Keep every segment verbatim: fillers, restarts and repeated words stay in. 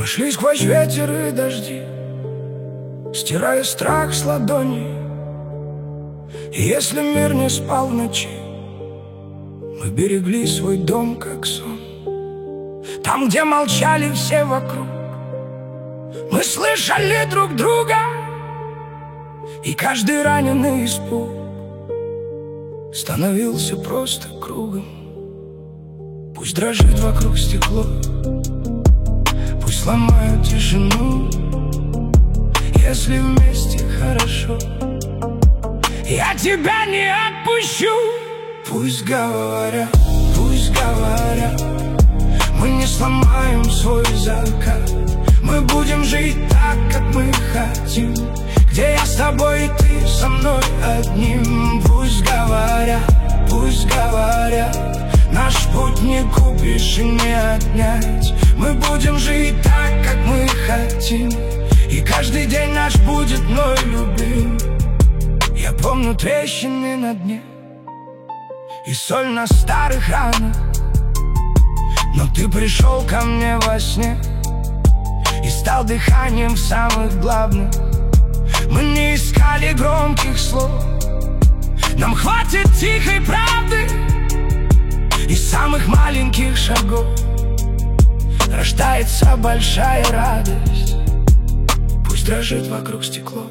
Мы шли сквозь ветер и дожди, стирая страх с ладони. И если мир не спал в ночи, мы берегли свой дом, как сон. Там, где молчали все вокруг, мы слышали друг друга. И каждый раненый испуг становился просто кругом. Пусть дрожит вокруг стекло, пусть ломают тишину. Если вместе хорошо, я тебя не отпущу. Пусть говорят, пусть говорят, мы не сломаем свой закат. Мы будем жить так, как мы хотим, где я с тобой и ты со мной одним. Пусть говорят, пусть говорят, наш путь не купишь и не отнять. Мы будем жить так, как мы хотим, и каждый день наш будет мной любим. Я помню трещины на дне и соль на старых ранах, но ты пришел ко мне во сне и стал дыханием в самых главных. Мы не искали громких слов, нам хватит тихой правды и самых маленьких шагов рождается большая радость. Пусть дрожит вокруг стекло,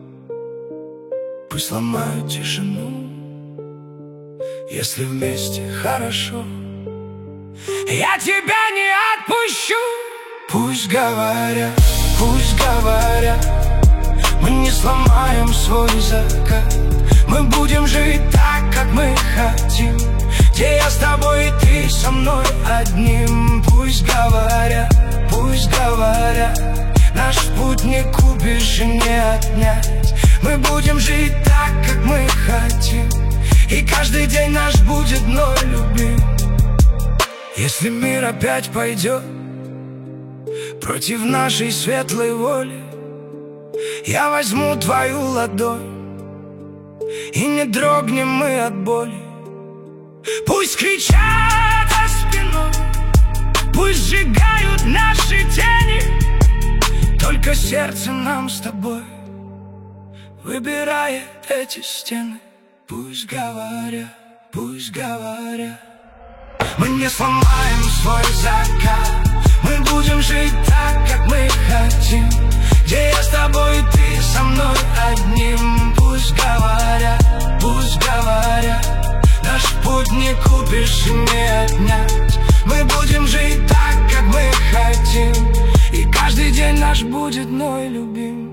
пусть ломают тишину. Если вместе хорошо, я тебя не отпущу. Пусть говорят, пусть говорят, мы не сломаем свой закат. Мы будем жить так, как мы хотим, где я с тобой и ты со мной одним. Пусть говорят, пусть говорят, наш путь не купишь и не отнять. Мы будем жить так, как мы хотим, и каждый день наш будет мной любим. Если мир опять пойдет против нашей светлой воли, я возьму твою ладонь, и не дрогнем мы от боли. Пусть кричат за спиной, пусть сжигают наши тени, только сердце нам с тобой выбирает эти стены. Пусть говорят, пусть говорят, мы не сломаем свой закат. Мы будем жить так, как мы хотим, где я с тобой и ты со мной одним. Пусть говорят, пусть говорят, наш путь не купишь и не отнять. Мы будем жить так, как мы хотим, и каждый день наш будет мной любим.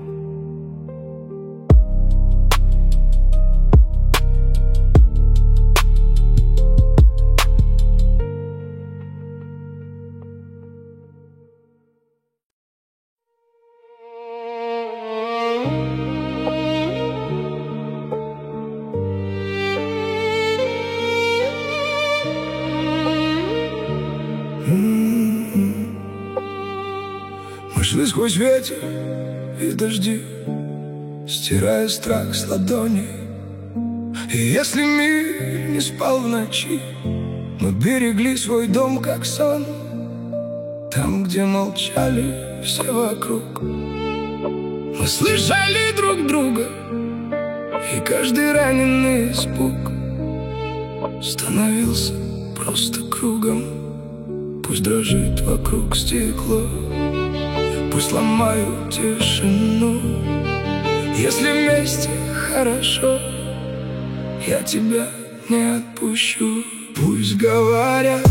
Мы шли сквозь ветер и дожди, стирая страх с ладони. И если мир не спал в ночи, мы берегли свой дом, как сон. Там, где молчали все вокруг, мы слышали друг друга, и каждый раненый испуг становился просто кругом. Пусть дрожит вокруг стекло, пусть ломают тишину. Если вместе хорошо, я тебя не отпущу. Пусть говорят,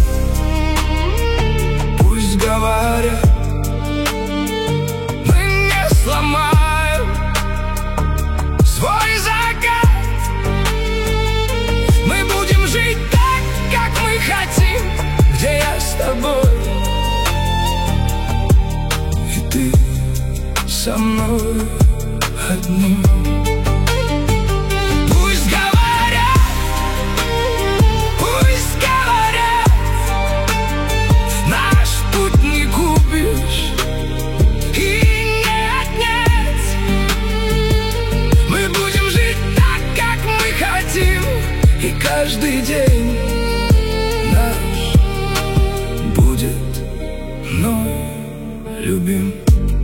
пусть говорят, мы не сломаем свой закат. Мы будем жить так, как мы хотим, где я с тобой и ты со мной одним. Пусть говорят, пусть говорят, наш путь не купишь и не отнять. Мы будем жить так, как мы хотим, и каждый день наш будет мной любим.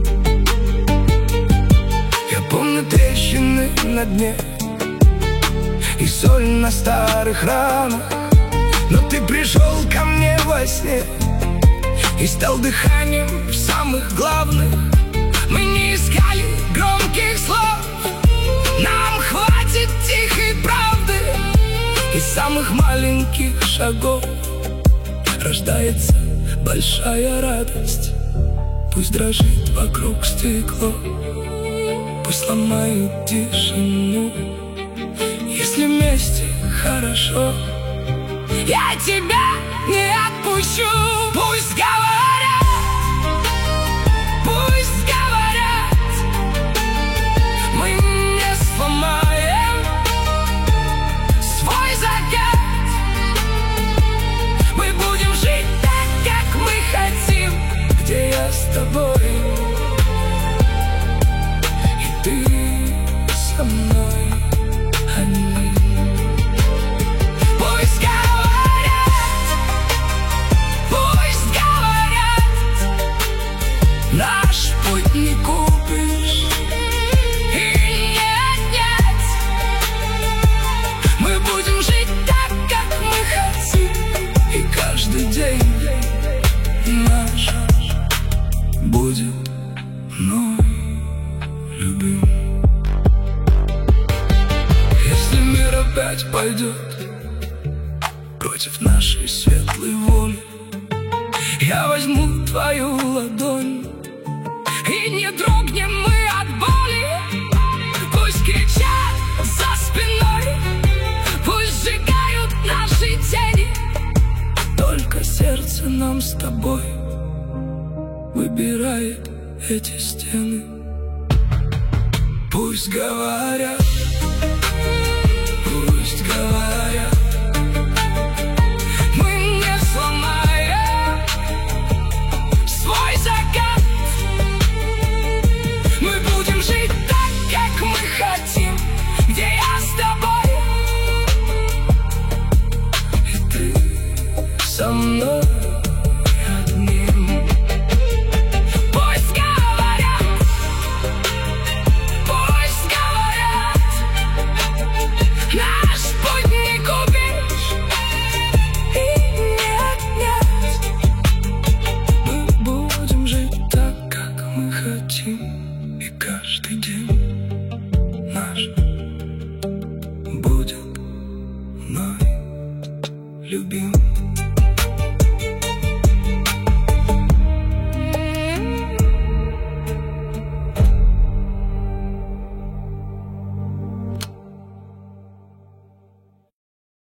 Я помню трещины на дне и соль на старых ранах, но ты пришел ко мне во сне и стал дыханием в самых главных. Мы не искали громких слов, нам хватит тихой правды и самых маленьких шагов рождается большая радость. Пусть дрожит вокруг стекло, пусть ломают тишину. Если вместе хорошо, я тебя не отпущу. Пусть говорят, пусть говорят, мы не сломаем свой закат. Мы будем жить так, как мы хотим, где я с тобой и ты со мной. Наш путь не купишь и не отнять. Мы будем жить так, как мы хотим, и каждый день наш будет мной любим. Если мир опять пойдет против нашей светлой воли, я возьму твою ладонь, и не дрогнем мы от боли. Пусть кричат за спиной, пусть сжигают наши тени, только сердце нам с тобой выбирает эти стены. Пусть говорят, пусть говорят,